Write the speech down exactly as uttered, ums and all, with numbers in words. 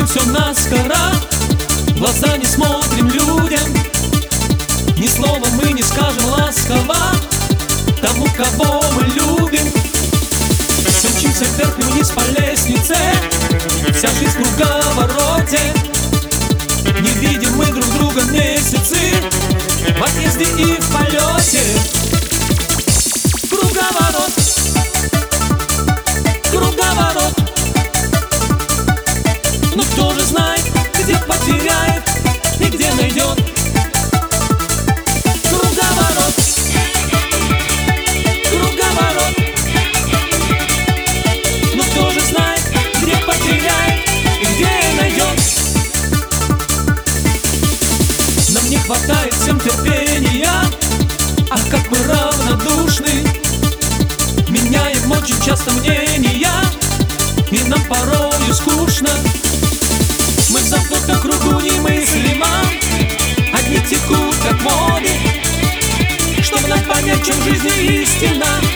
спешим все наскоро, в глаза не смотрим людям, ни слова мы не скажем ласково тому, кого мы любим. Все мчимся вверх и вниз по лестнице, вся жизнь в круговороте. Не видим мы друг друга месяцы, в отъезде и в полете. Круговорот, круговорот. Но кто же знает, где потеряет и где найдет. Круговорот, круговорот. Но кто же знает, где потеряет и где найдет. Нам не хватает всем терпения, ах, как мы равнодушны. Меняем очень часто мнения, и нам порою скучно. Мы в замкнутом кругу немыслимо, одни текут, как воды, чтобы нам понять, в чем жизнь истина.